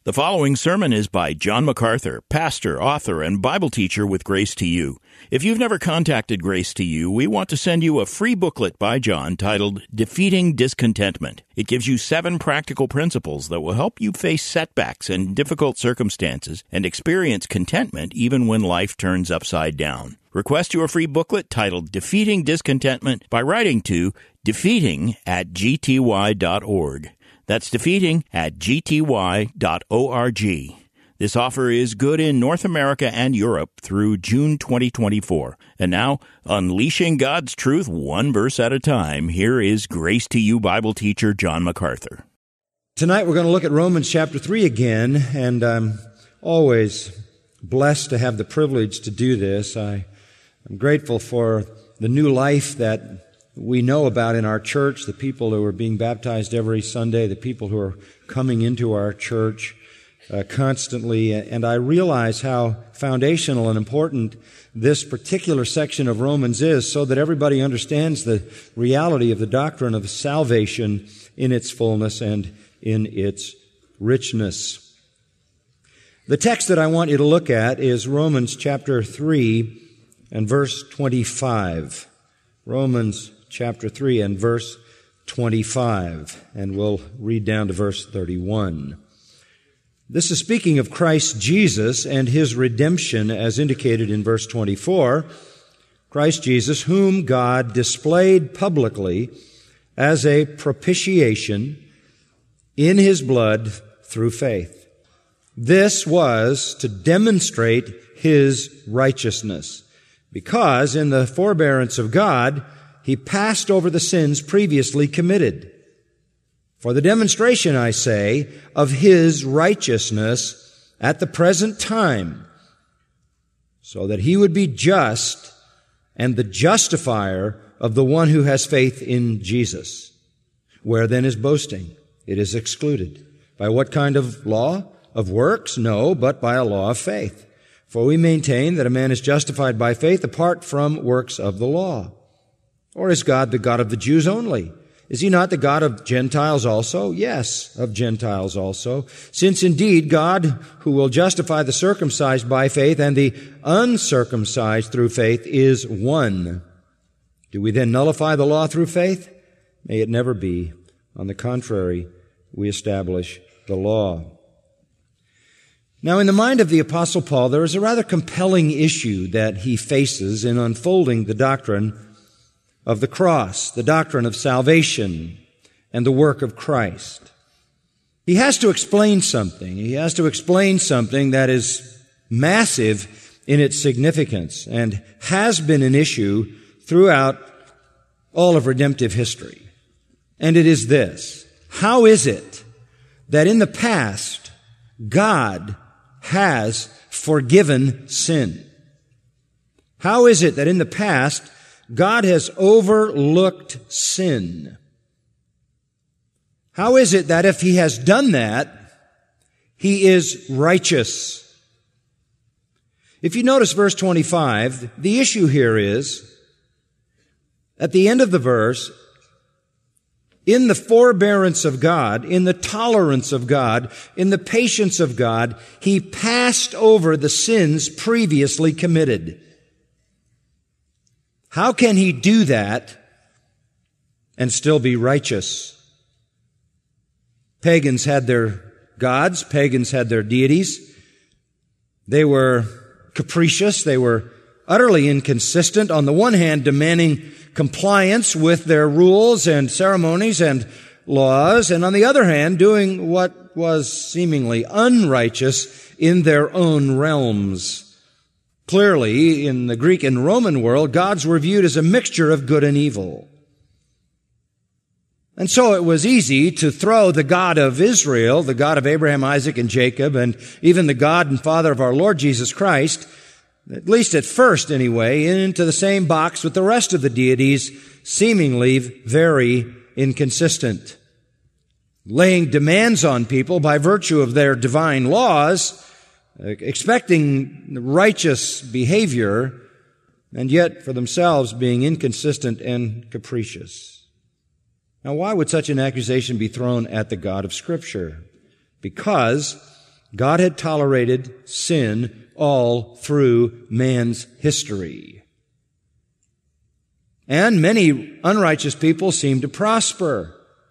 The following sermon is by John MacArthur, pastor, author, and Bible teacher with Grace to You. If you've never contacted Grace to You, we want to send you a free booklet by John titled Defeating Discontentment. It gives you 7 practical principles that will help you face setbacks and difficult circumstances and experience contentment even when life turns upside down. Request your free booklet titled Defeating Discontentment by writing to defeating@gty.org. That's defeating@gty.org. This offer is good in North America and Europe through June 2024. And now, unleashing God's truth one verse at a time, here is Grace to You Bible teacher John MacArthur. Tonight we're going to look at Romans chapter 3 again, and I'm always blessed to have the privilege to do this. I'm grateful for the new life that we know about in our church, the people who are being baptized every Sunday, the people who are coming into our church constantly, and I realize how foundational and important this particular section of Romans is so that everybody understands the reality of the doctrine of salvation in its fullness and in its richness. The text that I want you to look at is Romans chapter 3 and verse 25. Romans chapter 3 and verse 25, and we'll read down to verse 31. This is speaking of Christ Jesus and His redemption as indicated in verse 24. Christ Jesus, whom God displayed publicly as a propitiation in His blood through faith. This was to demonstrate His righteousness, because in the forbearance of God, He passed over the sins previously committed. For the demonstration, I say, of His righteousness at the present time, so that He would be just and the justifier of the one who has faith in Jesus. Where then is boasting? It is excluded. By what kind of law? Of works? No, but by a law of faith. For we maintain that a man is justified by faith apart from works of the law. Or is God the God of the Jews only? Is He not the God of Gentiles also? Yes, of Gentiles also. Since indeed God, who will justify the circumcised by faith and the uncircumcised through faith, is one. Do we then nullify the law through faith? May it never be. On the contrary, we establish the law. Now, in the mind of the Apostle Paul, there is a rather compelling issue that he faces in unfolding the doctrine of the cross, the doctrine of salvation, and the work of Christ. He has to explain something. He has to explain something that is massive in its significance and has been an issue throughout all of redemptive history. And it is this: how is it that in the past God has forgiven sin? How is it that in the past God has overlooked sin? How is it that if He has done that, He is righteous? If you notice verse 25, the issue here is, at the end of the verse, in the forbearance of God, in the tolerance of God, in the patience of God, He passed over the sins previously committed. How can He do that and still be righteous? Pagans had their gods. Pagans had their deities. They were capricious. They were utterly inconsistent. On the one hand, demanding compliance with their rules and ceremonies and laws, and on the other hand, doing what was seemingly unrighteous in their own realms. Clearly, in the Greek and Roman world, gods were viewed as a mixture of good and evil. And so it was easy to throw the God of Israel, the God of Abraham, Isaac, and Jacob, and even the God and Father of our Lord Jesus Christ, at least at first anyway, into the same box with the rest of the deities, seemingly very inconsistent, laying demands on people by virtue of their divine laws, expecting righteous behavior, and yet for themselves being inconsistent and capricious. Now, why would such an accusation be thrown at the God of Scripture? Because God had tolerated sin all through man's history. And many unrighteous people seem to prosper.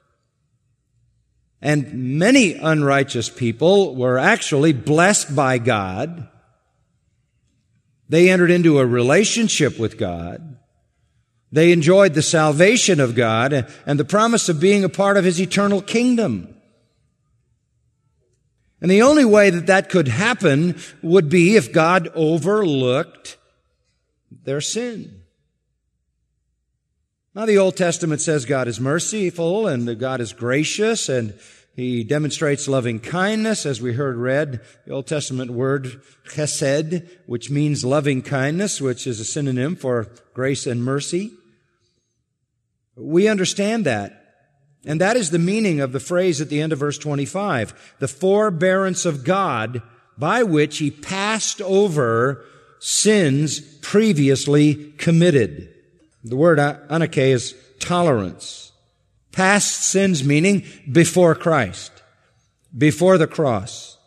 And many unrighteous people were actually blessed by God. They entered into a relationship with God. They enjoyed the salvation of God and the promise of being a part of His eternal kingdom. And the only way that that could happen would be if God overlooked their sin. Now, the Old Testament says God is merciful and that God is gracious and He demonstrates loving kindness, as we heard read, the Old Testament word chesed, which means loving kindness, which is a synonym for grace and mercy. We understand that. And that is the meaning of the phrase at the end of verse 25, the forbearance of God by which He passed over sins previously committed. The word anake is tolerance. Past sins meaning before Christ, before the cross.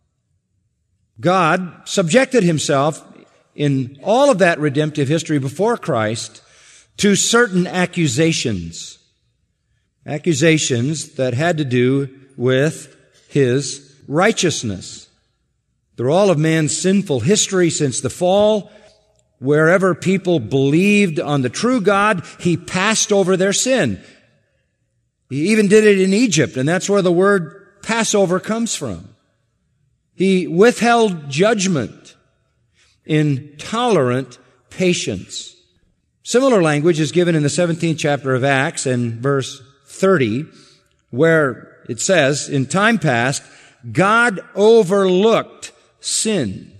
God subjected Himself in all of that redemptive history before Christ to certain accusations. Accusations that had to do with His righteousness. Through all of man's sinful history since the fall, wherever people believed on the true God, He passed over their sin. He even did it in Egypt, and that's where the word Passover comes from. He withheld judgment in tolerant patience. Similar language is given in the 17th chapter of Acts and verse 30, where it says, in time past, God overlooked sin.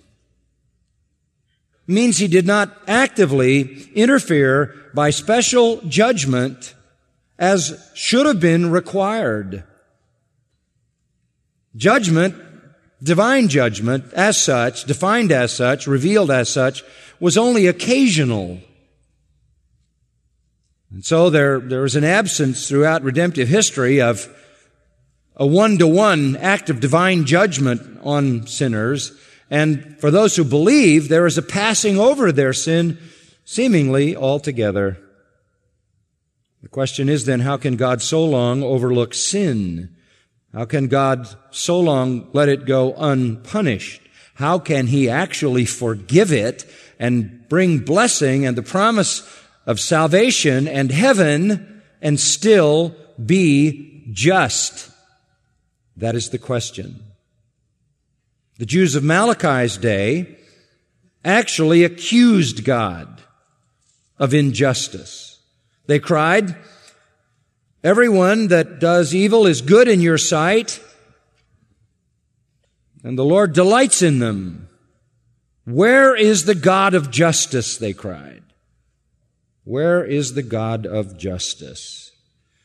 It means He did not actively interfere by special judgment as should have been required. Judgment, divine judgment, as such, defined as such, revealed as such, was only occasional. And so there is an absence throughout redemptive history of a one-to-one act of divine judgment on sinners. And for those who believe, there is a passing over their sin seemingly altogether. The question is then, how can God so long overlook sin? How can God so long let it go unpunished? How can He actually forgive it and bring blessing and the promise of salvation and heaven and still be just? That is the question. The Jews of Malachi's day actually accused God of injustice. They cried, "Everyone that does evil is good in your sight, and the Lord delights in them. Where is the God of justice?" they cried. Where is the God of justice?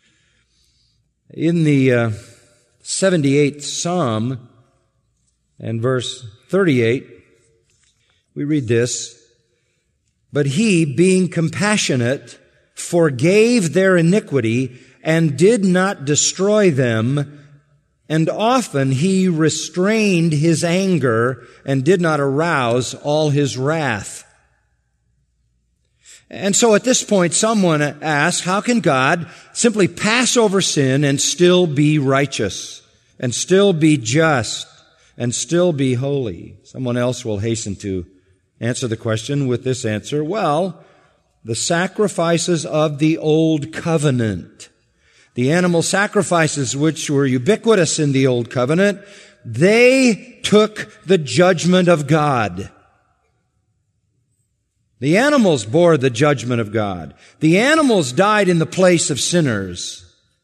In the 78th Psalm and verse 38, we read this, "But He, being compassionate, forgave their iniquity and did not destroy them, and often He restrained His anger and did not arouse all His wrath." And so at this point, someone asks, how can God simply pass over sin and still be righteous, and still be just, and still be holy? Someone else will hasten to answer the question with this answer. Well, the sacrifices of the Old Covenant, the animal sacrifices which were ubiquitous in the Old Covenant, they took the judgment of God. The animals bore the judgment of God. The animals died in the place of sinners.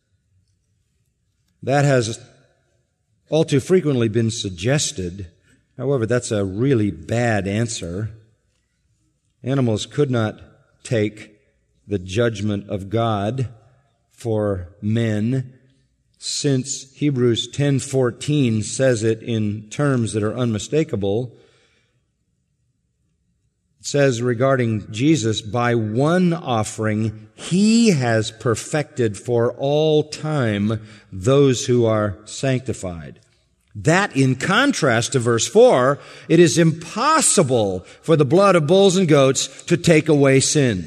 That has all too frequently been suggested. However, that's a really bad answer. Animals could not take the judgment of God for men, since Hebrews 10:14 says it in terms that are unmistakable. It says regarding Jesus, "By one offering He has perfected for all time those who are sanctified." That in contrast to verse 4, it is impossible for the blood of bulls and goats to take away sin.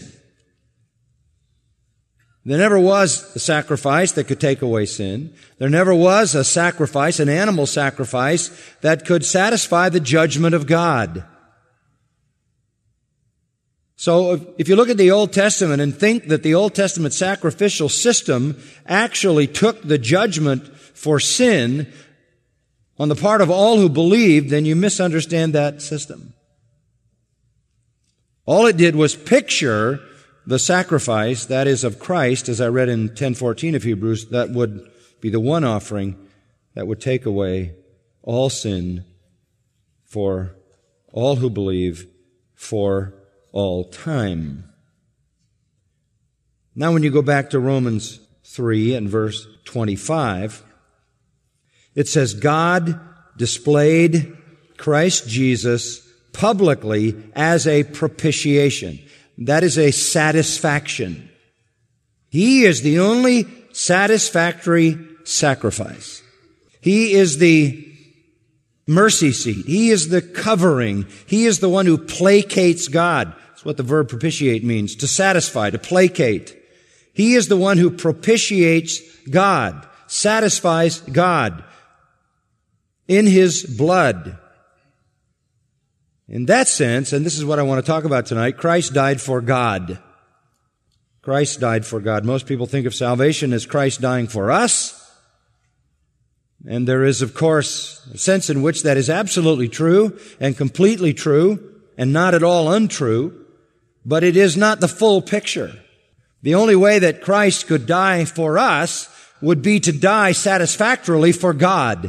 There never was a sacrifice that could take away sin. There never was a sacrifice, an animal sacrifice, that could satisfy the judgment of God. So if you look at the Old Testament and think that the Old Testament sacrificial system actually took the judgment for sin on the part of all who believed, then you misunderstand that system. All it did was picture the sacrifice, that is of Christ, as I read in 10:14 of Hebrews, that would be the one offering that would take away all sin for all who believe for all time. Now when you go back to Romans 3 and verse 25, it says, God displayed Christ Jesus publicly as a propitiation. That is a satisfaction. He is the only satisfactory sacrifice. He is the mercy seat. He is the covering. He is the one who placates God. That's what the verb propitiate means, to satisfy, to placate. He is the one who propitiates God, satisfies God in His blood. In that sense, and this is what I want to talk about tonight, Christ died for God. Christ died for God. Most people think of salvation as Christ dying for us. And there is, of course, a sense in which that is absolutely true and completely true and not at all untrue. But it is not the full picture. The only way that Christ could die for us would be to die satisfactorily for God.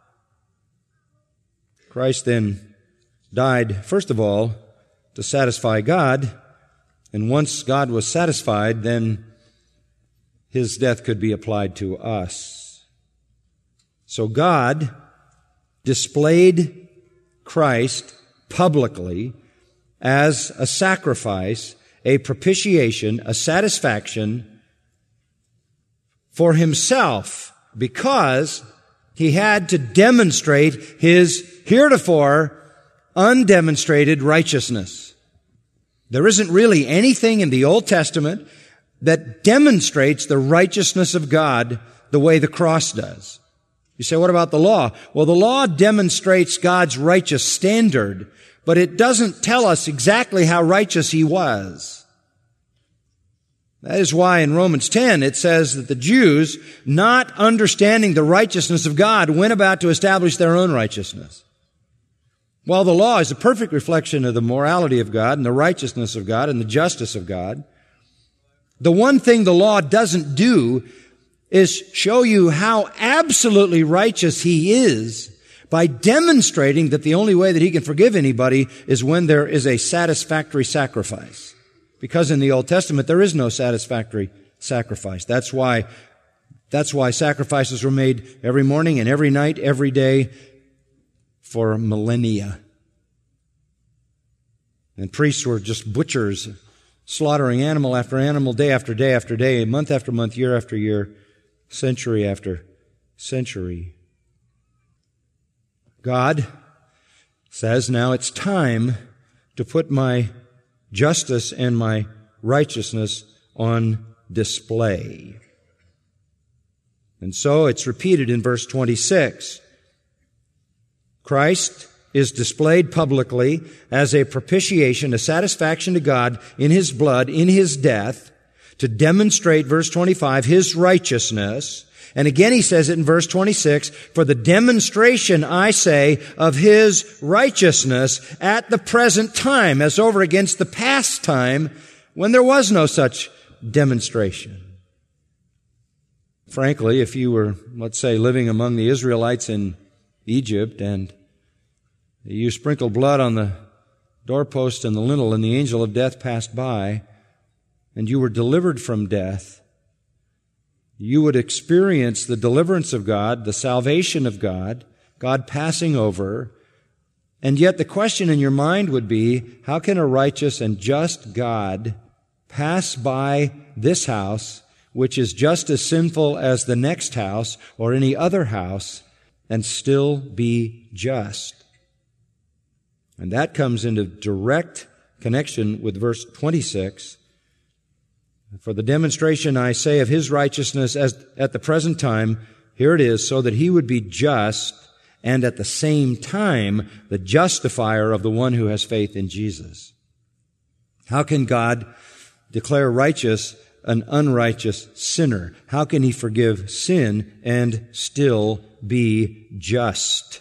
Christ then died, first of all, to satisfy God, and once God was satisfied, then His death could be applied to us. So God displayed Christ publicly as a sacrifice, a propitiation, a satisfaction for Himself, because He had to demonstrate His heretofore undemonstrated righteousness. There isn't really anything in the Old Testament that demonstrates the righteousness of God the way the cross does. You say, what about the law? Well, the law demonstrates God's righteous standard, but it doesn't tell us exactly how righteous He was. That is why in Romans 10 it says that the Jews, not understanding the righteousness of God, went about to establish their own righteousness. While the law is a perfect reflection of the morality of God and the righteousness of God and the justice of God, the one thing the law doesn't do is show you how absolutely righteous He is by demonstrating that the only way that He can forgive anybody is when there is a satisfactory sacrifice. Because in the Old Testament there is no satisfactory sacrifice. That's why sacrifices were made every morning and every night, every day, for millennia. And priests were just butchers, slaughtering animal after animal, day after day after day, month after month, year after year, century after century. God says, now it's time to put my justice and my righteousness on display. And so it's repeated in verse 26. Christ is displayed publicly as a propitiation, a satisfaction to God in His blood, in His death, to demonstrate, verse 25, His righteousness. And again He says it in verse 26, for the demonstration, I say, of His righteousness at the present time, as over against the past time when there was no such demonstration. Frankly, if you were, let's say, living among the Israelites in Egypt and you sprinkled blood on the doorpost and the lintel and the angel of death passed by and you were delivered from death, you would experience the deliverance of God, the salvation of God, God passing over, and yet the question in your mind would be, how can a righteous and just God pass by this house, which is just as sinful as the next house or any other house, and still be just. And that comes into direct connection with verse 26. For the demonstration, I say, of his righteousness as at the present time, here it is, so that he would be just and at the same time the justifier of the one who has faith in Jesus. How can God declare righteous an unrighteous sinner? How can he forgive sin and still be just?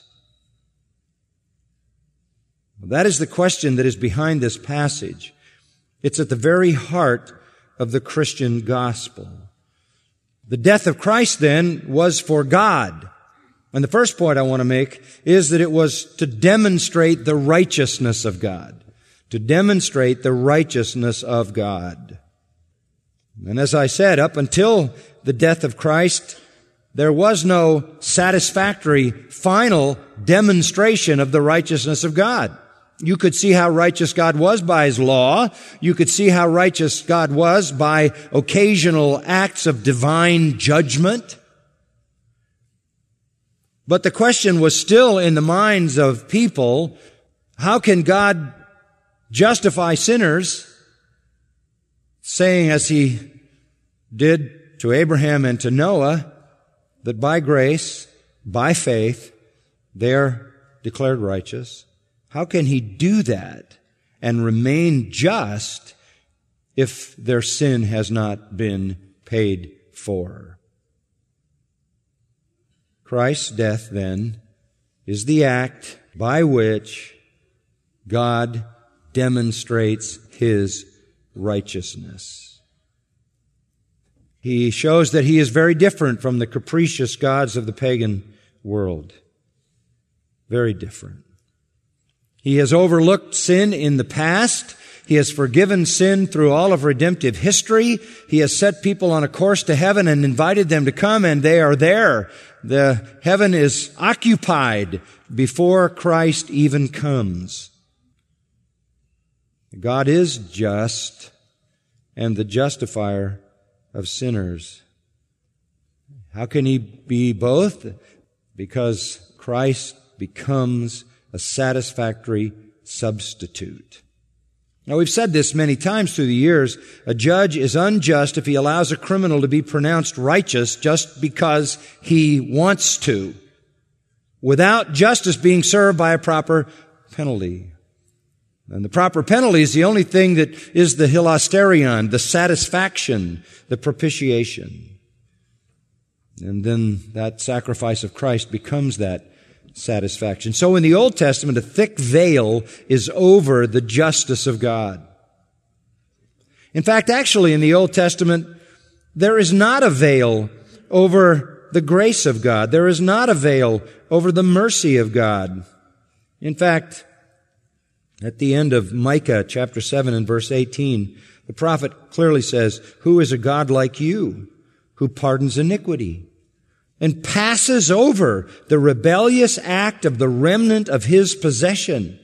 Well, that is the question that is behind this passage. It's at the very heart of the Christian gospel. The death of Christ, then, was for God. And the first point I want to make is that it was to demonstrate the righteousness of God. To demonstrate the righteousness of God. And as I said, up until the death of Christ, there was no satisfactory final demonstration of the righteousness of God. You could see how righteous God was by His law. You could see how righteous God was by occasional acts of divine judgment. But the question was still in the minds of people, how can God justify sinners, saying as He did to Abraham and to Noah, that by grace, by faith, they are declared righteous? How can He do that and remain just if their sin has not been paid for? Christ's death, then, is the act by which God demonstrates His righteousness. He shows that He is very different from the capricious gods of the pagan world. Very different. He has overlooked sin in the past. He has forgiven sin through all of redemptive history. He has set people on a course to heaven and invited them to come, and they are there. The heaven is occupied before Christ even comes. God is just and the justifier of sinners. How can He be both? Because Christ becomes a satisfactory substitute. Now, we've said this many times through the years. A judge is unjust if he allows a criminal to be pronounced righteous just because he wants to, without justice being served by a proper penalty. And the proper penalty is the only thing that is the hilasterion, the satisfaction, the propitiation. And then that sacrifice of Christ becomes that satisfaction. So in the Old Testament, a thick veil is over the justice of God. In fact, actually in the Old Testament, there is not a veil over the grace of God. There is not a veil over the mercy of God. In fact, at the end of Micah chapter 7 and verse 18, the prophet clearly says, "Who is a God like you, who pardons iniquity and passes over the rebellious act of the remnant of His possession?"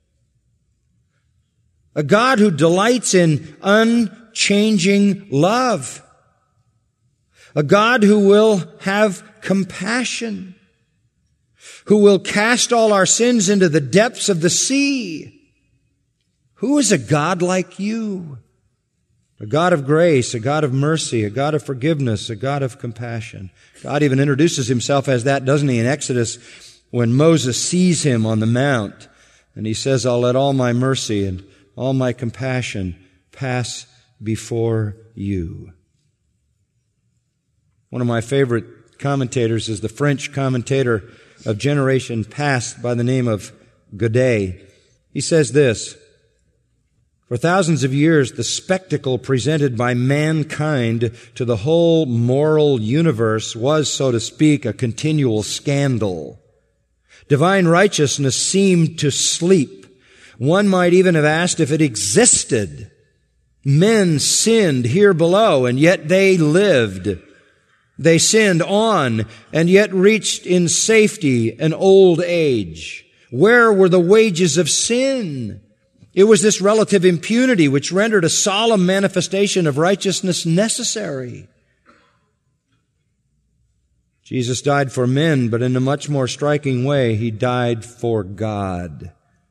A God who delights in unchanging love. A God who will have compassion. Who will cast all our sins into the depths of the sea. Who is a God like you? A God of grace, a God of mercy, a God of forgiveness, a God of compassion. God even introduces Himself as that, doesn't He, in Exodus when Moses sees Him on the mount. And He says, "I'll let all my mercy and all my compassion pass before you." One of my favorite commentators is the French commentator of generation past by the name of Godet. He says this: "For thousands of years, the spectacle presented by mankind to the whole moral universe was, so to speak, a continual scandal. Divine righteousness seemed to sleep. One might even have asked if it existed. Men sinned here below, and yet they lived. They sinned on, and yet reached in safety an old age. Where were the wages of sin? It was this relative impunity which rendered a solemn manifestation of righteousness necessary." Jesus died for men, but in a much more striking way, He died for God.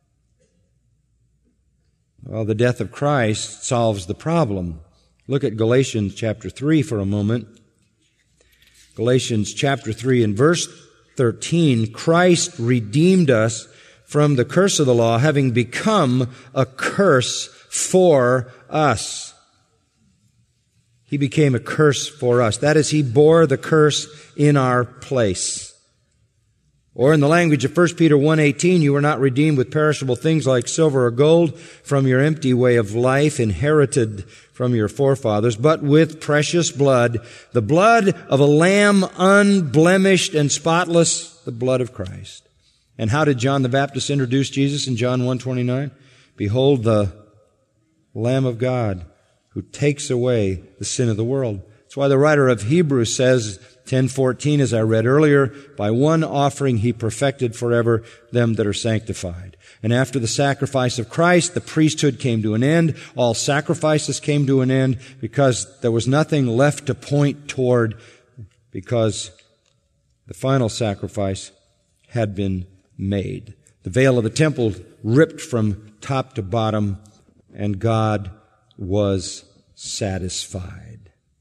Well, the death of Christ solves the problem. Look at Galatians chapter 3 for a moment. Galatians chapter 3 and verse 13, Christ redeemed us from the curse of the law, having become a curse for us. He became a curse for us. That is, He bore the curse in our place. Or in the language of 1 Peter 1:18, you were not redeemed with perishable things like silver or gold from your empty way of life inherited from your forefathers, but with precious blood, the blood of a lamb unblemished and spotless, the blood of Christ. And how did John the Baptist introduce Jesus in John 1:29? Behold the Lamb of God who takes away the sin of the world. That's why the writer of Hebrews says, 10:14, as I read earlier, by one offering He perfected forever them that are sanctified. And after the sacrifice of Christ, the priesthood came to an end. All sacrifices came to an end because there was nothing left to point toward, because the final sacrifice had been made. The veil of the temple ripped from top to bottom, and God was satisfied.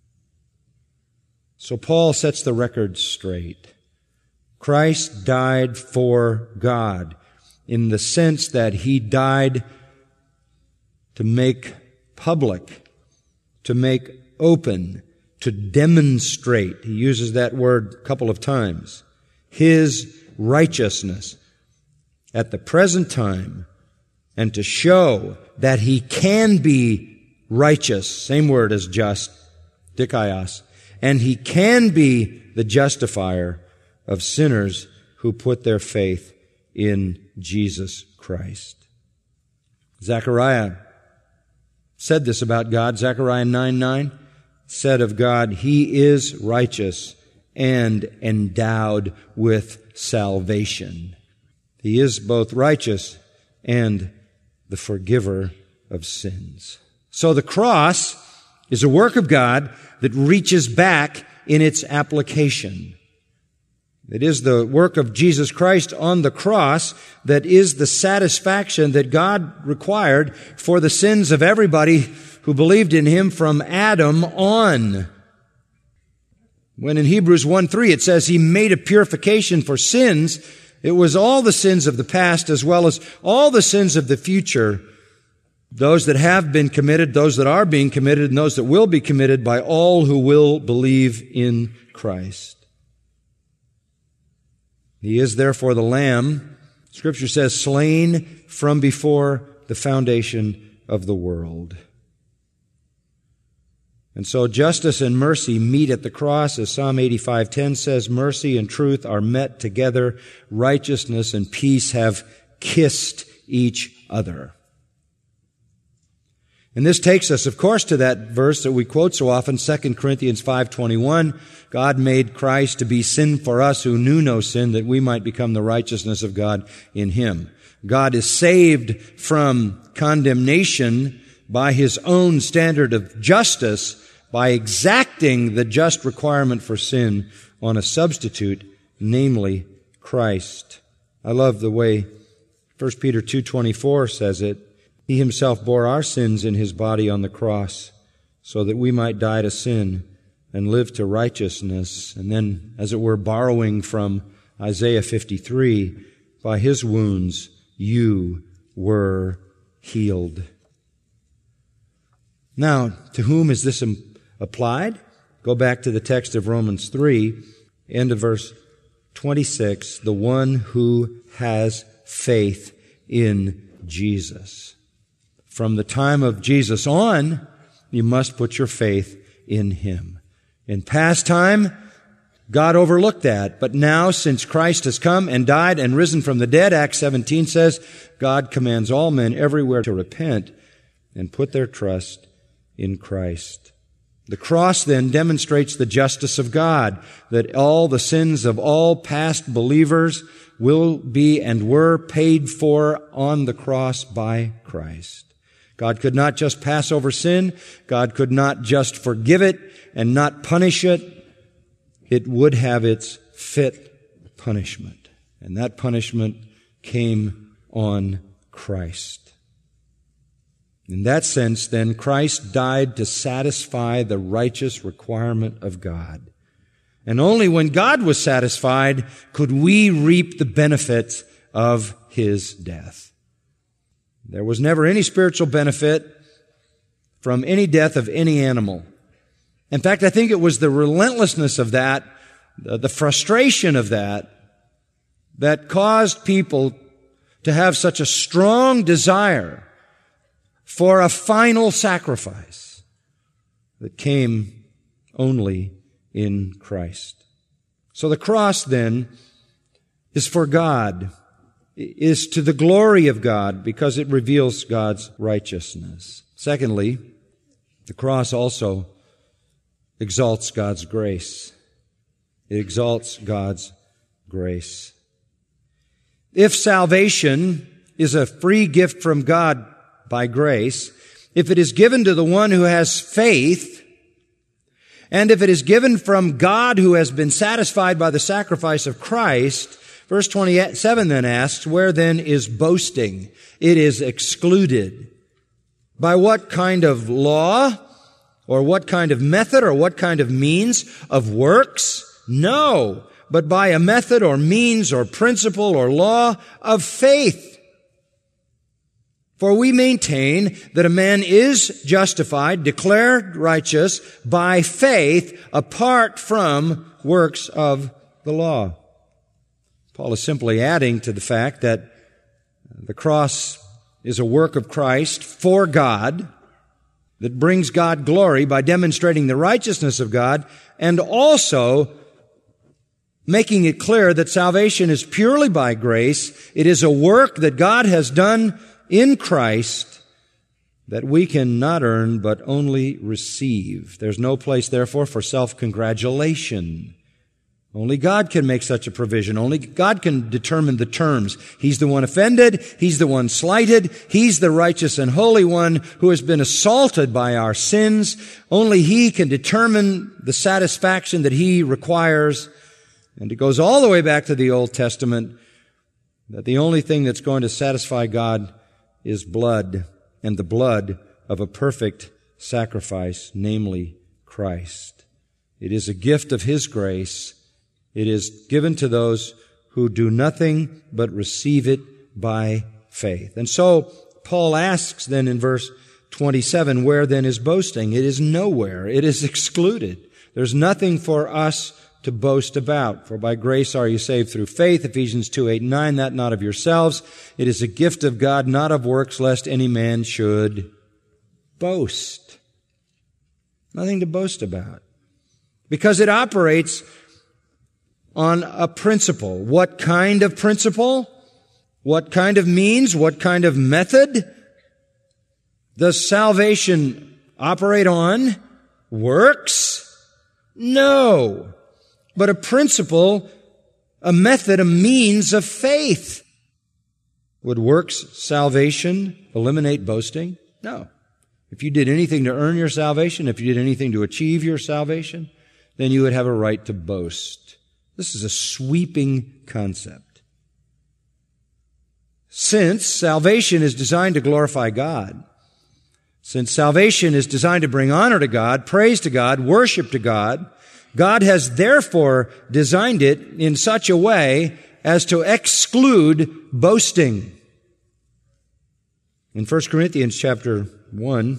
So Paul sets the record straight. Christ died for God in the sense that He died to make public, to make open, to demonstrate. He uses that word a couple of times. His righteousness at the present time, and to show that He can be righteous, same word as just, dikaios, and He can be the justifier of sinners who put their faith in Jesus Christ. Zechariah said this about God. Zechariah 9:9 said of God, He is righteous and endowed with salvation. He is both righteous and the forgiver of sins. So the cross is a work of God that reaches back in its application. It is the work of Jesus Christ on the cross that is the satisfaction that God required for the sins of everybody who believed in Him from Adam on. When in Hebrews 1:3 it says He made a purification for sins, it was all the sins of the past as well as all the sins of the future, those that have been committed, those that are being committed, and those that will be committed by all who will believe in Christ. He is therefore the Lamb, Scripture says, slain from before the foundation of the world. And so justice and mercy meet at the cross, as Psalm 85:10 says, mercy and truth are met together, righteousness and peace have kissed each other. And this takes us, of course, to that verse that we quote so often, 2 Corinthians 5:21. God made Christ to be sin for us who knew no sin, that we might become the righteousness of God in Him. God is saved from condemnation by His own standard of justice by exacting the just requirement for sin on a substitute, namely Christ. I love the way 1 Peter 2:24 says it. He Himself bore our sins in His body on the cross so that we might die to sin and live to righteousness. And then, as it were, borrowing from Isaiah 53, by His wounds you were healed. Now, to whom is this applied? Go back to the text of Romans 3, end of verse 26, the one who has faith in Jesus. From the time of Jesus on, you must put your faith in Him. In past time, God overlooked that. But now, since Christ has come and died and risen from the dead, Acts 17 says, God commands all men everywhere to repent and put their trust in Christ. The cross then demonstrates the justice of God, that all the sins of all past believers will be and were paid for on the cross by Christ. God could not just pass over sin. God could not just forgive it and not punish it. It would have its fit punishment. And that punishment came on Christ. In that sense, then, Christ died to satisfy the righteous requirement of God. And only when God was satisfied could we reap the benefits of His death. There was never any spiritual benefit from any death of any animal. In fact, I think it was the relentlessness of that, the frustration of that caused people to have such a strong desire for a final sacrifice that came only in Christ. So the cross then is for God, is to the glory of God because it reveals God's righteousness. Secondly, the cross also exalts God's grace. It exalts God's grace. If salvation is a free gift from God by grace, if it is given to the one who has faith, and if it is given from God who has been satisfied by the sacrifice of Christ, verse 27 then asks, where then is boasting? It is excluded. By what kind of law, or what kind of method, or what kind of means of works? No, but by a method or means or principle or law of faith. For we maintain that a man is justified, declared righteous by faith apart from works of the law. Paul is simply adding to the fact that the cross is a work of Christ for God that brings God glory by demonstrating the righteousness of God and also making it clear that salvation is purely by grace. It is a work that God has done in Christ that we can not earn but only receive. There's no place, therefore, for self-congratulation. Only God can make such a provision. Only God can determine the terms. He's the one offended. He's the one slighted. He's the righteous and holy one who has been assaulted by our sins. Only He can determine the satisfaction that He requires. And it goes all the way back to the Old Testament that the only thing that's going to satisfy God is blood, and the blood of a perfect sacrifice, namely Christ. It is a gift of His grace. It is given to those who do nothing but receive it by faith. And so Paul asks then in verse 27, where then is boasting? It is nowhere. It is excluded. There's nothing for us to boast about. For by grace are you saved through faith, Ephesians 2:8-9, that not of yourselves. It is a gift of God, not of works, lest any man should boast. Nothing to boast about. Because it operates on a principle. What kind of principle? What kind of means? What kind of method? Does salvation operate on? Works? No. But a principle, a method, a means of faith. Would works salvation eliminate boasting? No. If you did anything to earn your salvation, if you did anything to achieve your salvation, then you would have a right to boast. This is a sweeping concept. Since salvation is designed to glorify God, since salvation is designed to bring honor to God, praise to God, worship to God, God has therefore designed it in such a way as to exclude boasting. In 1 Corinthians chapter 1,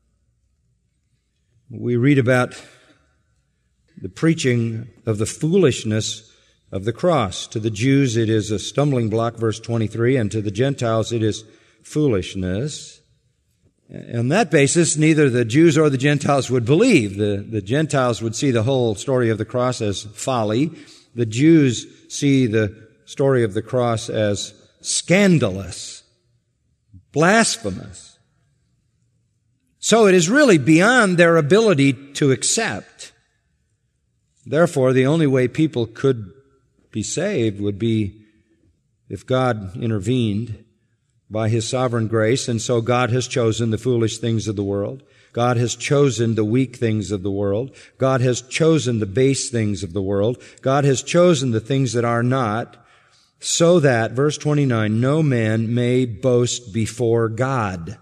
we read about the preaching of the foolishness of the cross. To the Jews it is a stumbling block, verse 23, and to the Gentiles it is foolishness. On that basis, neither the Jews or the Gentiles would believe. The Gentiles would see the whole story of the cross as folly. The Jews see the story of the cross as scandalous, blasphemous. So it is really beyond their ability to accept. Therefore, the only way people could be saved would be if God intervened by His sovereign grace, and so God has chosen the foolish things of the world. God has chosen the weak things of the world. God has chosen the base things of the world. God has chosen the things that are not, so that, verse 29, no man may boast before God.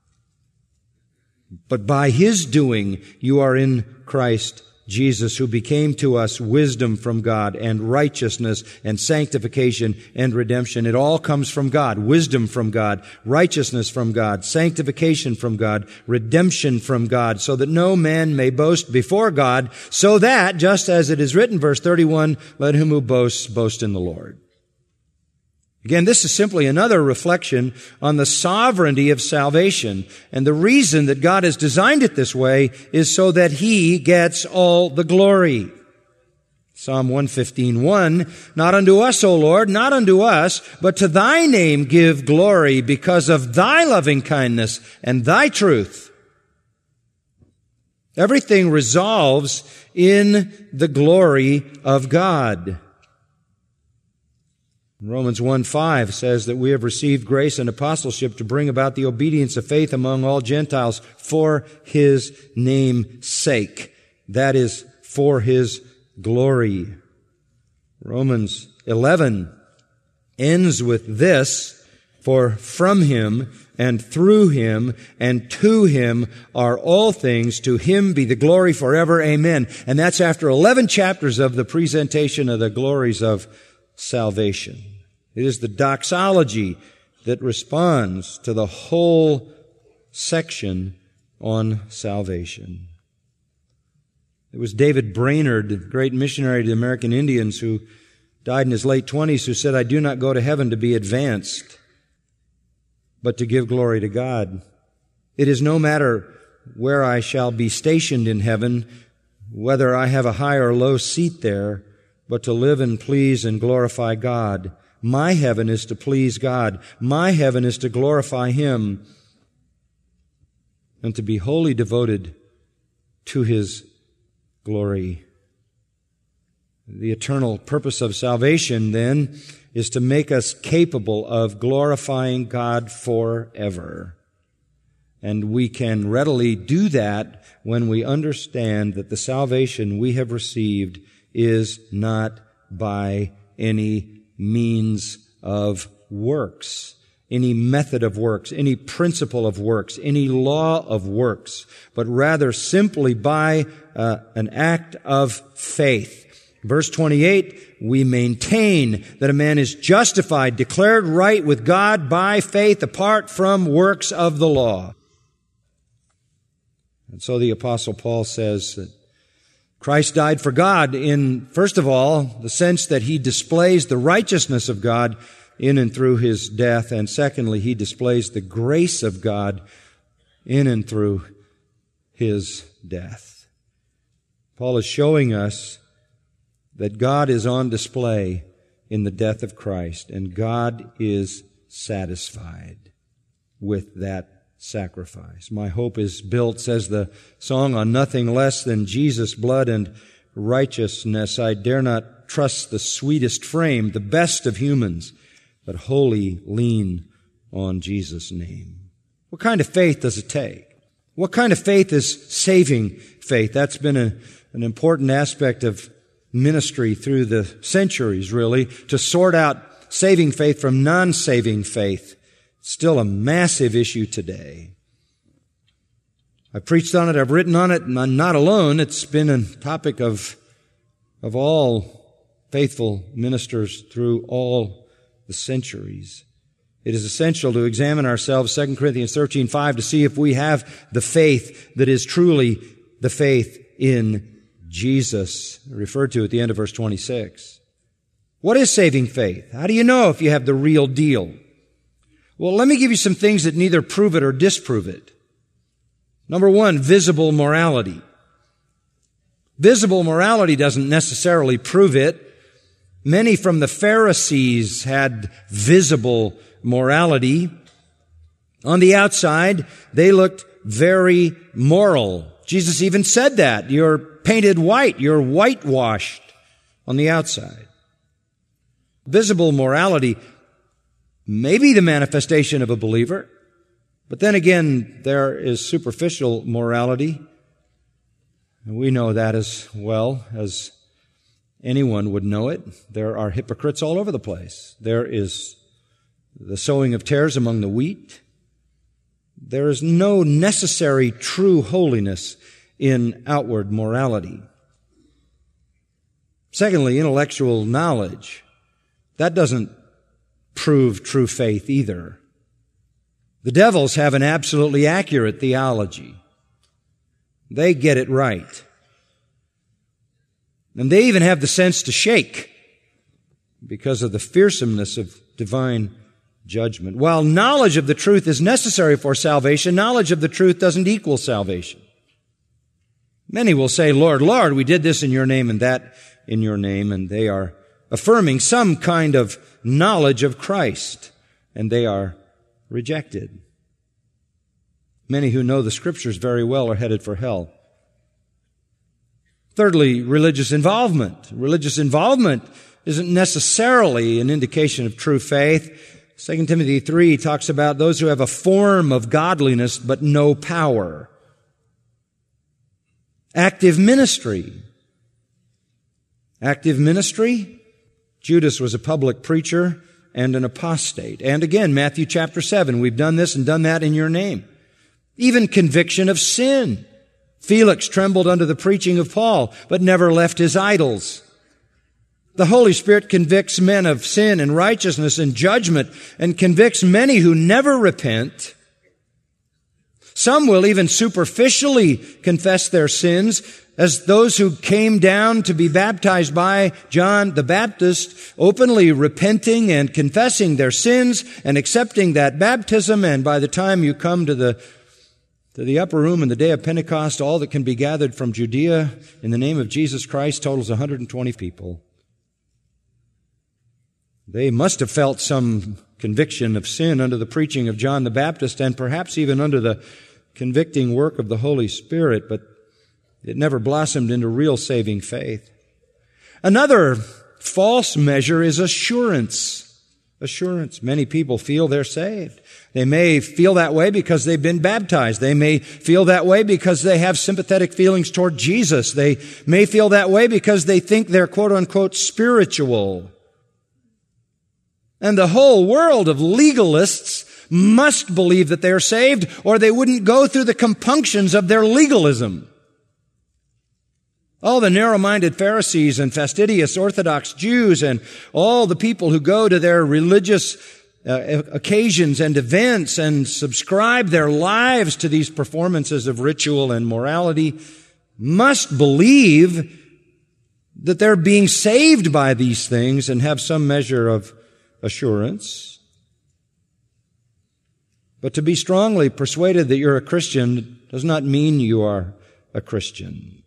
But by His doing, you are in Christ Jesus, who became to us wisdom from God and righteousness and sanctification and redemption. It all comes from God. Wisdom from God, righteousness from God, sanctification from God, redemption from God, so that no man may boast before God, so that, just as it is written, verse 31, let him who boasts boast in the Lord. Again, this is simply another reflection on the sovereignty of salvation. And the reason that God has designed it this way is so that He gets all the glory. Psalm 115:1, not unto us, O Lord, not unto us, but to Thy name give glory because of Thy loving kindness and Thy truth. Everything resolves in the glory of God. Romans 1:5 says that we have received grace and apostleship to bring about the obedience of faith among all Gentiles for His name's sake. That is, for His glory. Romans 11 ends with this, for from Him and through Him and to Him are all things. To Him be the glory forever. Amen. And that's after 11 chapters of the presentation of the glories of salvation. It is the doxology that responds to the whole section on salvation. It was David Brainerd, the great missionary to the American Indians, who died in his late 20s, who said, I do not go to heaven to be advanced, but to give glory to God. It is no matter where I shall be stationed in heaven, whether I have a high or low seat there, but to live and please and glorify God. My heaven is to please God. My heaven is to glorify Him and to be wholly devoted to His glory. The eternal purpose of salvation, then, is to make us capable of glorifying God forever. And we can readily do that when we understand that the salvation we have received is not by any means of works, any method of works, any principle of works, any law of works, but rather simply by an act of faith. Verse 28, we maintain that a man is justified, declared right with God by faith apart from works of the law. And so the Apostle Paul says that Christ died for God in, first of all, the sense that He displays the righteousness of God in and through His death, and secondly, He displays the grace of God in and through His death. Paul is showing us that God is on display in the death of Christ, and God is satisfied with that sacrifice. My hope is built, says the song, on nothing less than Jesus' blood and righteousness. I dare not trust the sweetest frame, the best of humans, but wholly lean on Jesus' name. What kind of faith does it take? What kind of faith is saving faith? That's been an important aspect of ministry through the centuries, really, to sort out saving faith from non-saving faith. Still a massive issue today. I've preached on it, I've written on it, and I'm not alone. It's been a topic of all faithful ministers through all the centuries. It is essential to examine ourselves, 2 Corinthians 13:5, to see if we have the faith that is truly the faith in Jesus, referred to at the end of verse 26. What is saving faith? How do you know if you have the real deal? Well, let me give you some things that neither prove it or disprove it. Number one, visible morality. Visible morality doesn't necessarily prove it. Many from the Pharisees had visible morality. On the outside, they looked very moral. Jesus even said that. You're painted white. You're whitewashed on the outside. Visible morality may be the manifestation of a believer. But then again, there is superficial morality. And we know that as well as anyone would know it. There are hypocrites all over the place. There is the sowing of tares among the wheat. There is no necessary true holiness in outward morality. Secondly, intellectual knowledge. That doesn't prove true faith either. The devils have an absolutely accurate theology. They get it right. And they even have the sense to shake because of the fearsomeness of divine judgment. While knowledge of the truth is necessary for salvation, knowledge of the truth doesn't equal salvation. Many will say, Lord, Lord, we did this in your name and that in your name, and they are affirming some kind of knowledge of Christ, and they are rejected. Many who know the Scriptures very well are headed for hell. Thirdly, religious involvement. Religious involvement isn't necessarily an indication of true faith. 2 Timothy 3 talks about those who have a form of godliness but no power. Active ministry. Active ministry. Judas was a public preacher and an apostate. And again, Matthew chapter 7, we've done this and done that in your name. Even conviction of sin. Felix trembled under the preaching of Paul, but never left his idols. The Holy Spirit convicts men of sin and righteousness and judgment, and convicts many who never repent. Some will even superficially confess their sins, as those who came down to be baptized by John the Baptist, openly repenting and confessing their sins and accepting that baptism. And by the time you come to the upper room in the day of Pentecost, all that can be gathered from Judea in the name of Jesus Christ totals 120 people. They must have felt some conviction of sin under the preaching of John the Baptist, and perhaps even under the convicting work of the Holy Spirit, but it never blossomed into real saving faith. Another false measure is assurance. Assurance. Many people feel they're saved. They may feel that way because they've been baptized. They may feel that way because they have sympathetic feelings toward Jesus. They may feel that way because they think they're quote-unquote spiritual. And the whole world of legalists must believe that they're saved, or they wouldn't go through the compunctions of their legalism. All the narrow-minded Pharisees and fastidious Orthodox Jews and all the people who go to their religious occasions and events and subscribe their lives to these performances of ritual and morality must believe that they're being saved by these things and have some measure of assurance. But to be strongly persuaded that you're a Christian does not mean you are a Christian.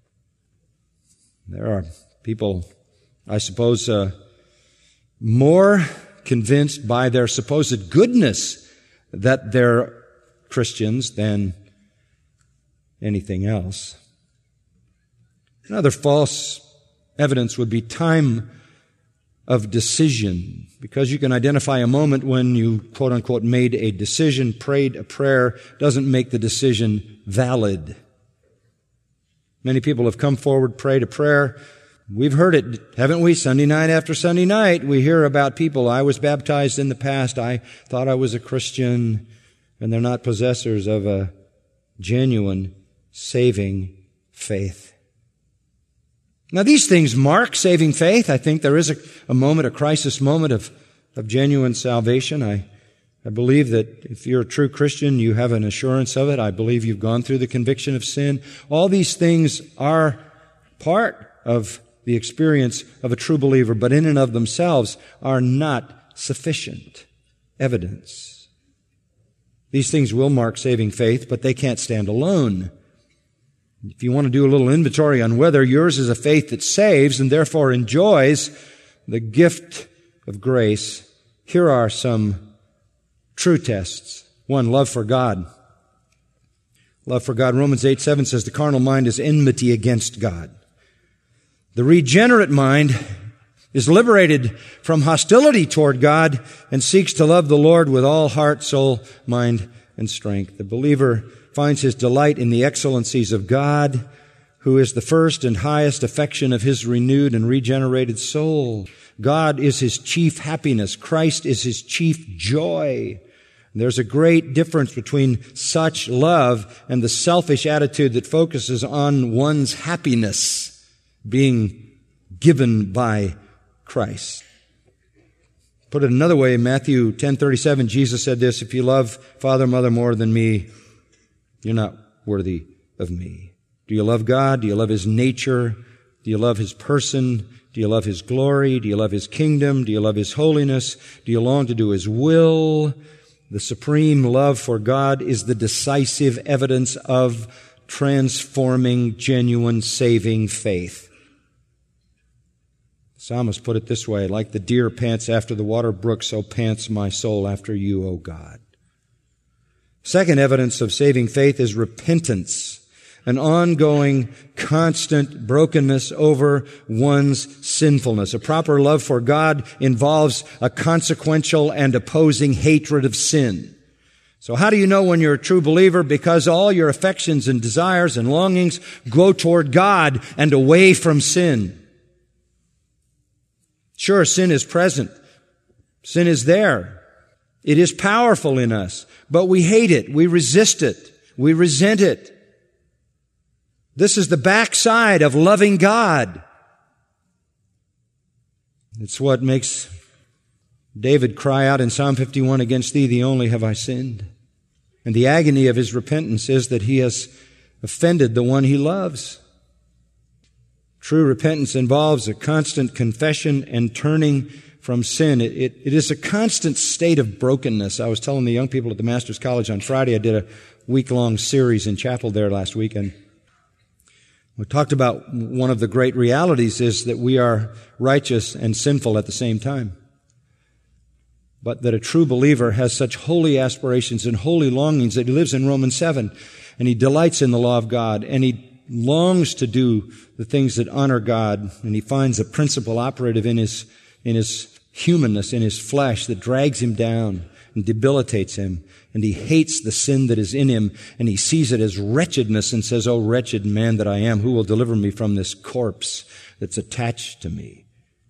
There are people, I suppose, more convinced by their supposed goodness that they're Christians than anything else. Another false evidence would be time of decision, because you can identify a moment when you, quote-unquote, made a decision, prayed a prayer, doesn't make the decision valid. Many people have come forward, prayed a prayer. We've heard it, haven't we? Sunday night after Sunday night, we hear about people. I was baptized in the past. I thought I was a Christian, and they're not possessors of a genuine, saving faith. Now, these things mark saving faith. I think there is a moment, a crisis moment of genuine salvation. I believe that if you're a true Christian, you have an assurance of it. I believe you've gone through the conviction of sin. All these things are part of the experience of a true believer, but in and of themselves are not sufficient evidence. These things will mark saving faith, but they can't stand alone. If you want to do a little inventory on whether yours is a faith that saves and therefore enjoys the gift of grace, here are some true tests. One, love for God. Love for God. Romans 8:7 says the carnal mind is enmity against God. The regenerate mind is liberated from hostility toward God, and seeks to love the Lord with all heart, soul, mind, and strength. The believer finds his delight in the excellencies of God, who is the first and highest affection of his renewed and regenerated soul. God is his chief happiness. Christ is his chief joy. There's a great difference between such love and the selfish attitude that focuses on one's happiness being given by Christ. Put it another way, in Matthew 10:37, Jesus said this, "If you love father, mother more than me, you're not worthy of me." Do you love God? Do you love his nature? Do you love his person? Do you love his glory? Do you love his kingdom? Do you love his holiness? Do you long to do his will? The supreme love for God is the decisive evidence of transforming, genuine, saving faith. The psalmist put it this way, "Like the deer pants after the water brook, so pants my soul after you, O God." Second evidence of saving faith is repentance, an ongoing, constant brokenness over one's sinfulness. A proper love for God involves a consequential and opposing hatred of sin. So how do you know when you're a true believer? Because all your affections and desires and longings go toward God and away from sin. Sure, sin is present. Sin is there. It is powerful in us, but we hate it. We resist it. We resent it. This is the backside of loving God. It's what makes David cry out in Psalm 51, "Against thee, thee only have I sinned." And the agony of his repentance is that he has offended the one he loves. True repentance involves a constant confession and turning from sin. It is a constant state of brokenness. I was telling the young people at the Master's College on Friday, I did a week-long series in chapel there last weekend. We talked about one of the great realities is that we are righteous and sinful at the same time. But that a true believer has such holy aspirations and holy longings that he lives in Romans 7, and he delights in the law of God, and he longs to do the things that honor God, and he finds a principle operative in his humanness, in his flesh, that drags him down and debilitates him. And he hates the sin that is in him, and he sees it as wretchedness and says, "Oh, wretched man that I am, who will deliver me from this corpse that's attached to me?"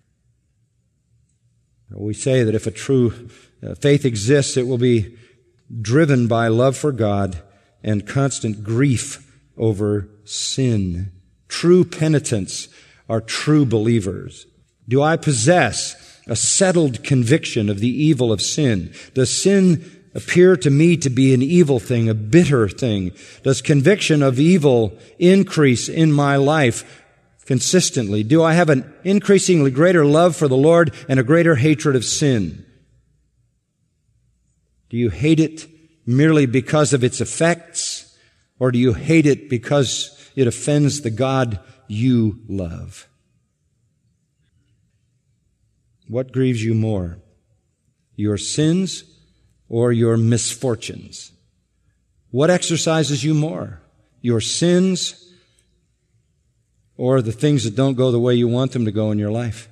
We say that if a true faith exists, it will be driven by love for God and constant grief over sin. True penitents are true believers. Do I possess a settled conviction of the evil of sin? Does sin appear to me to be an evil thing, a bitter thing? Does conviction of evil increase in my life consistently? Do I have an increasingly greater love for the Lord and a greater hatred of sin? Do you hate it merely because of its effects, or do you hate it because it offends the God you love? What grieves you more? Your sins or your misfortunes? What exercises you more? Your sins or the things that don't go the way you want them to go in your life?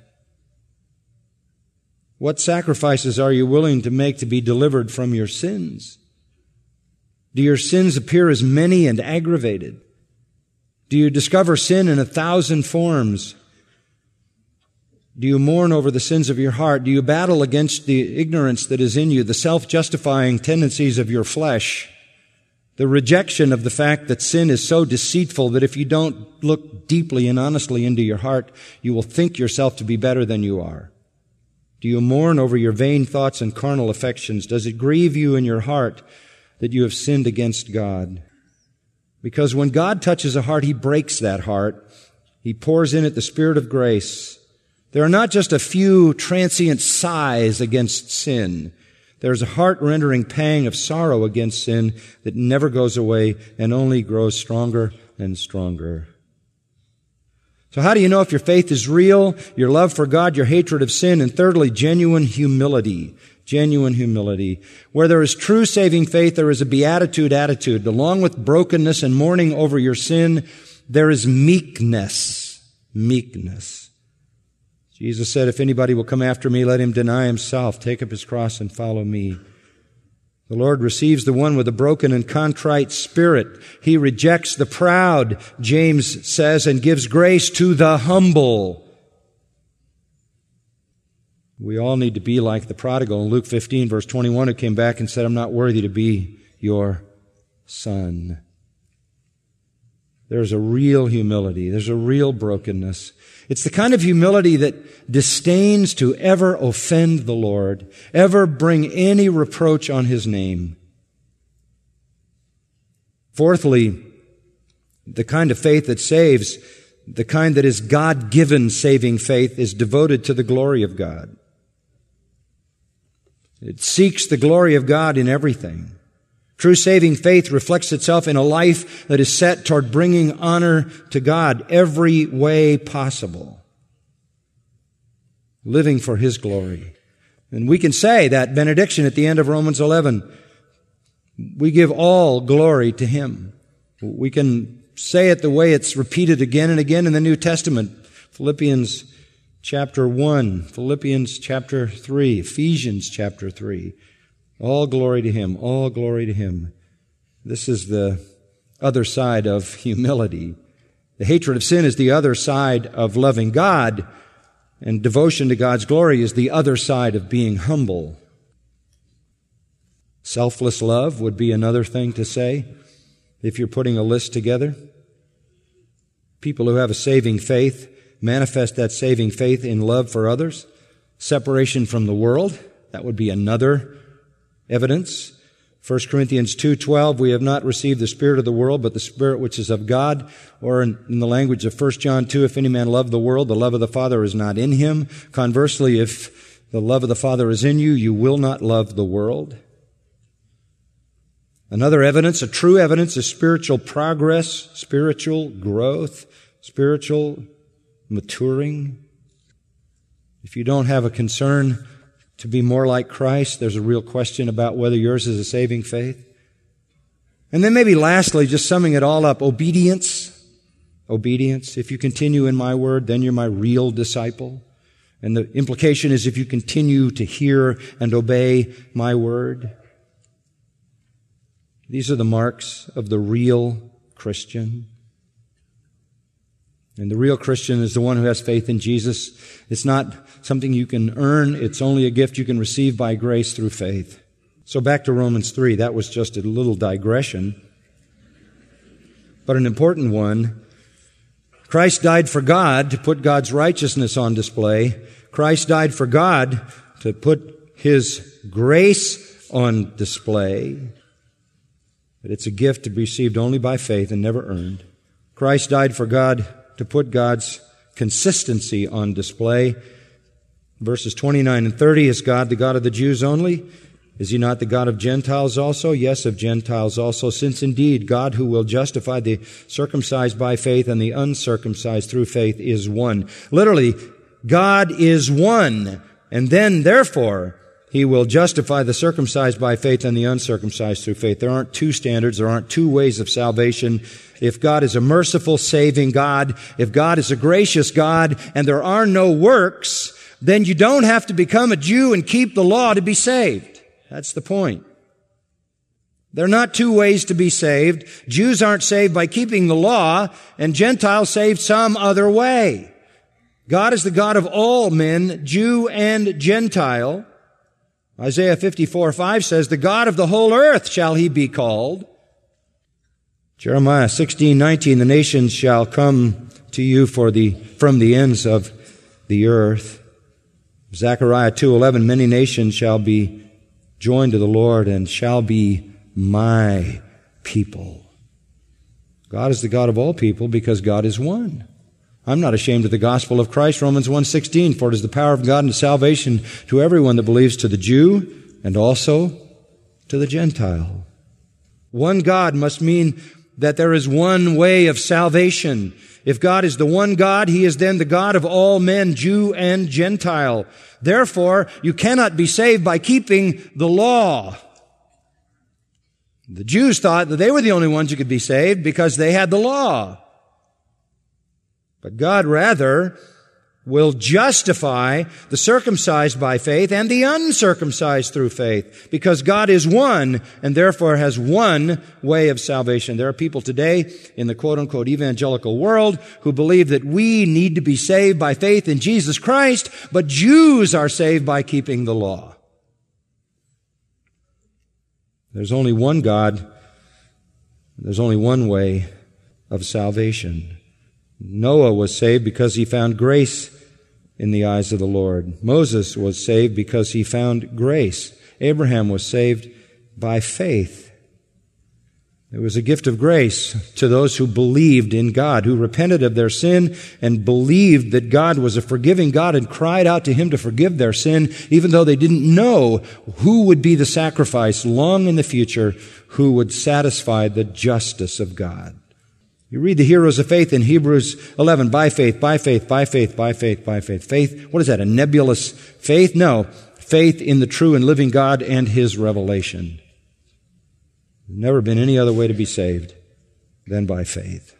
What sacrifices are you willing to make to be delivered from your sins? Do your sins appear as many and aggravated? Do you discover sin in 1,000 forms? Do you mourn over the sins of your heart? Do you battle against the ignorance that is in you, the self-justifying tendencies of your flesh, the rejection of the fact that sin is so deceitful that if you don't look deeply and honestly into your heart, you will think yourself to be better than you are? Do you mourn over your vain thoughts and carnal affections? Does it grieve you in your heart that you have sinned against God? Because when God touches a heart, He breaks that heart. He pours in it the Spirit of grace. There are not just a few transient sighs against sin. There's a heart-rendering pang of sorrow against sin that never goes away and only grows stronger and stronger. So how do you know if your faith is real, your love for God, your hatred of sin, and thirdly, genuine humility? Genuine humility. Where there is true saving faith, there is a beatitude attitude. Along with brokenness and mourning over your sin, there is meekness. Meekness. Jesus said, if anybody will come after me, let him deny himself, take up his cross and follow me. The Lord receives the one with a broken and contrite spirit. He rejects the proud, James says, and gives grace to the humble. We all need to be like the prodigal in Luke 15, verse 21, who came back and said, I'm not worthy to be your son. There's a real humility. There's a real brokenness. It's the kind of humility that disdains to ever offend the Lord, ever bring any reproach on His name. Fourthly, the kind of faith that saves, the kind that is God-given saving faith, is devoted to the glory of God. It seeks the glory of God in everything. True saving faith reflects itself in a life that is set toward bringing honor to God every way possible, living for His glory. And we can say that benediction at the end of Romans 11. We give all glory to Him. We can say it the way it's repeated again and again in the New Testament. Philippians chapter 1, Philippians chapter 3, Ephesians chapter 3. All glory to Him, all glory to Him. This is the other side of humility. The hatred of sin is the other side of loving God, and devotion to God's glory is the other side of being humble. Selfless love would be another thing to say if you're putting a list together. People who have a saving faith manifest that saving faith in love for others. Separation from the world, that would be another evidence. 1 Corinthians 2:12, we have not received the spirit of the world, but the Spirit which is of God. Or in the language of 1 John 2, if any man love the world, the love of the Father is not in him. Conversely, if the love of the Father is in you, you will not love the world. Another evidence, a true evidence, is spiritual progress, spiritual growth, spiritual maturing. If you don't have a concern to be more like Christ, there's a real question about whether yours is a saving faith. And then maybe lastly, just summing it all up, obedience. Obedience. If you continue in my word, then you're my real disciple. And the implication is if you continue to hear and obey my word. These are the marks of the real Christian. And the real Christian is the one who has faith in Jesus. It's not something you can earn. It's only a gift you can receive by grace through faith. So back to Romans 3. That was just a little digression, but an important one. Christ died for God to put God's righteousness on display. Christ died for God to put His grace on display. But it's a gift to be received only by faith and never earned. Christ died for God to put God's consistency on display. Verses 29 and 30, is God the God of the Jews only? Is He not the God of Gentiles also? Yes, of Gentiles also, since indeed God who will justify the circumcised by faith and the uncircumcised through faith is one. Literally, God is one, and then therefore He will justify the circumcised by faith and the uncircumcised through faith. There aren't two standards. There aren't two ways of salvation. If God is a merciful, saving God, if God is a gracious God, and there are no works, then you don't have to become a Jew and keep the law to be saved. That's the point. There are not two ways to be saved. Jews aren't saved by keeping the law, and Gentiles saved some other way. God is the God of all men, Jew and Gentile. Isaiah 54:5 says, the God of the whole earth shall He be called. Jeremiah 16:19, the nations shall come to you from the ends of the earth. Zechariah 2:11, many nations shall be joined to the Lord and shall be my people. God is the God of all people because God is one. I'm not ashamed of the gospel of Christ, Romans 1:16, for it is the power of God unto salvation to everyone that believes, to the Jew and also to the Gentile. One God must mean that there is one way of salvation. If God is the one God, He is then the God of all men, Jew and Gentile. Therefore, you cannot be saved by keeping the law. The Jews thought that they were the only ones who could be saved because they had the law. But God rather will justify the circumcised by faith and the uncircumcised through faith, because God is one and therefore has one way of salvation. There are people today in the quote-unquote evangelical world who believe that we need to be saved by faith in Jesus Christ, but Jews are saved by keeping the law. There's only one God. There's only one way of salvation. Noah was saved because he found grace in the eyes of the Lord. Moses was saved because he found grace. Abraham was saved by faith. It was a gift of grace to those who believed in God, who repented of their sin and believed that God was a forgiving God and cried out to Him to forgive their sin, even though they didn't know who would be the sacrifice long in the future who would satisfy the justice of God. You read the heroes of faith in Hebrews 11, by faith, by faith, by faith, by faith, by faith. Faith, what is that, a nebulous faith? No, faith in the true and living God and His revelation. There's never been any other way to be saved than by faith.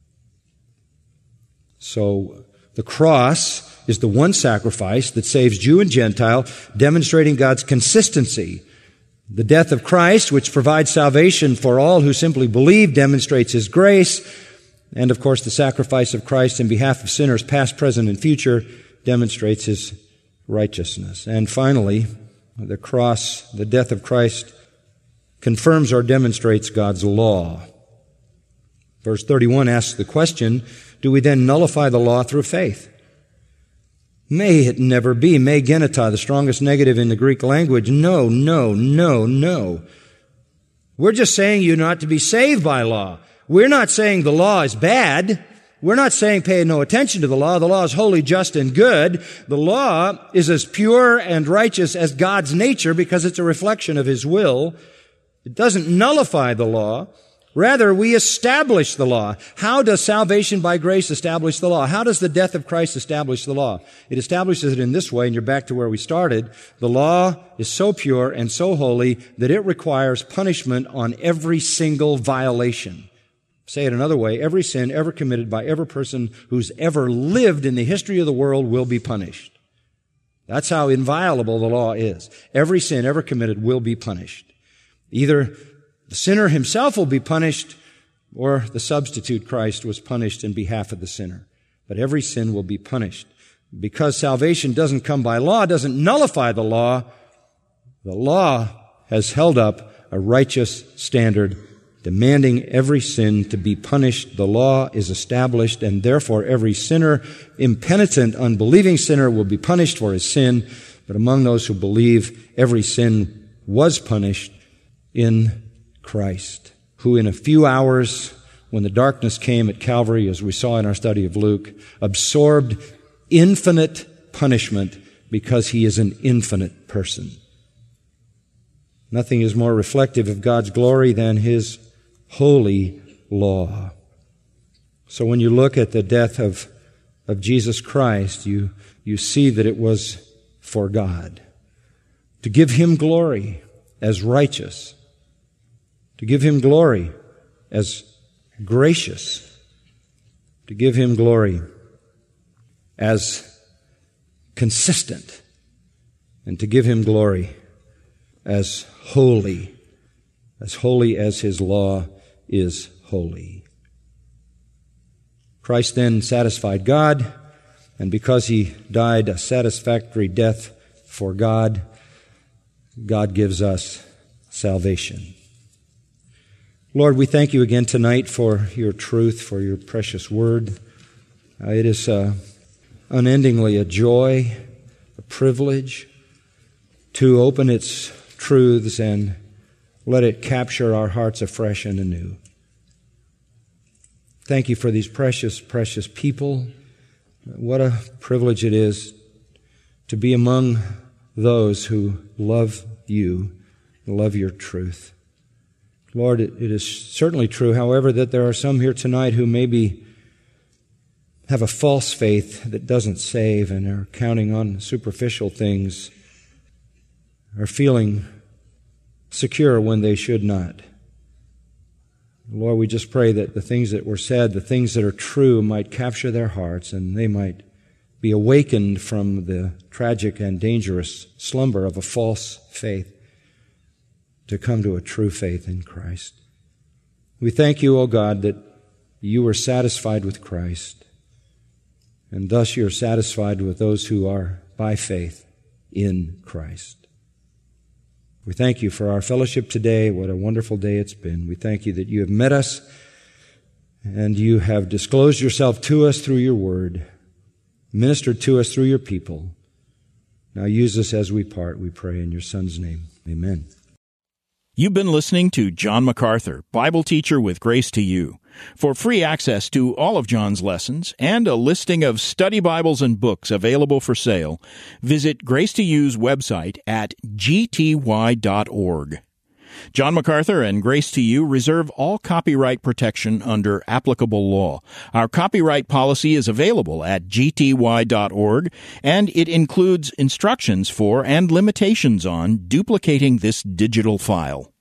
So the cross is the one sacrifice that saves Jew and Gentile, demonstrating God's consistency. The death of Christ, which provides salvation for all who simply believe, demonstrates His grace. And, of course, the sacrifice of Christ in behalf of sinners, past, present, and future, demonstrates His righteousness. And finally, the cross, the death of Christ, confirms or demonstrates God's law. Verse 31 asks the question, do we then nullify the law through faith? May it never be. Me geneta, the strongest negative in the Greek language. No, no, no, no. We're just saying you're not to be saved by law. We're not saying the law is bad. We're not saying pay no attention to the law. The law is holy, just, and good. The law is as pure and righteous as God's nature because it's a reflection of His will. It doesn't nullify the law. Rather, we establish the law. How does salvation by grace establish the law? How does the death of Christ establish the law? It establishes it in this way, and you're back to where we started. The law is so pure and so holy that it requires punishment on every single violation. Say it another way, every sin ever committed by every person who's ever lived in the history of the world will be punished. That's how inviolable the law is. Every sin ever committed will be punished. Either the sinner himself will be punished, or the substitute Christ was punished in behalf of the sinner. But every sin will be punished. Because salvation doesn't come by law, doesn't nullify the law has held up a righteous standard demanding every sin to be punished. The law is established, and therefore every sinner, impenitent, unbelieving sinner, will be punished for his sin. But among those who believe, every sin was punished in Christ, who in a few hours, when the darkness came at Calvary, as we saw in our study of Luke, absorbed infinite punishment because He is an infinite person. Nothing is more reflective of God's glory than His holy law. So when you look at the death of Jesus Christ, you see that it was for God, to give Him glory as righteous, to give Him glory as gracious, to give Him glory as consistent, and to give Him glory as holy as His law is holy. Christ then satisfied God, and because He died a satisfactory death for God, God gives us salvation. Lord, we thank You again tonight for Your truth, for Your precious word. It is unendingly a joy, a privilege to open its truths and let it capture our hearts afresh and anew. Thank You for these precious, precious people. What a privilege it is to be among those who love You, love Your truth. Lord, it is certainly true, however, that there are some here tonight who maybe have a false faith that doesn't save and are counting on superficial things, are feeling secure when they should not. Lord, we just pray that the things that were said, the things that are true, might capture their hearts and they might be awakened from the tragic and dangerous slumber of a false faith to come to a true faith in Christ. We thank you, O God, that you were satisfied with Christ, and thus you're satisfied with those who are by faith in Christ. We thank you for our fellowship today. What a wonderful day it's been. We thank you that you have met us and you have disclosed yourself to us through your word, ministered to us through your people. Now use us as we part, we pray in your Son's name. Amen. You've been listening to John MacArthur, Bible teacher with Grace to You. For free access to all of John's lessons and a listing of study Bibles and books available for sale, visit Grace to You's website at gty.org. John MacArthur and Grace to You reserve all copyright protection under applicable law. Our copyright policy is available at gty.org, and it includes instructions for and limitations on duplicating this digital file.